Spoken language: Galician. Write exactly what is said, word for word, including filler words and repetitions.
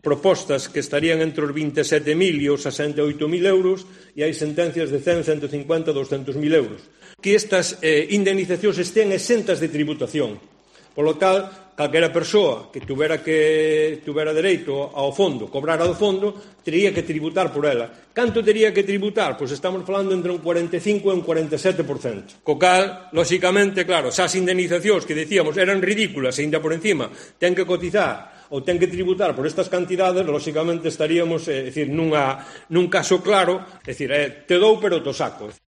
propostas que estarían entre os vinte e sete mil e os sesenta e oito mil euros e hai sentencias de cen, ciento cincuenta, doscientos mil euros. Que estas eh, indemnizacións estén exentas de tributación. Polo tal, calquera persoa que tuvera, que tuvera dereito ao fondo, cobrara do fondo, teria que tributar por ela. Canto teria que tributar? Pois estamos falando entre un cuarenta e cinco e un cuarenta e sete por cento. Co cal, lóxicamente, claro, se as indemnizacións que decíamos eran ridículas e ainda por encima ten que cotizar ou ten que tributar por estas cantidades, lóxicamente estaríamos, é dicir, nunha, nun caso claro, é dicir, eh, te dou pero to saco.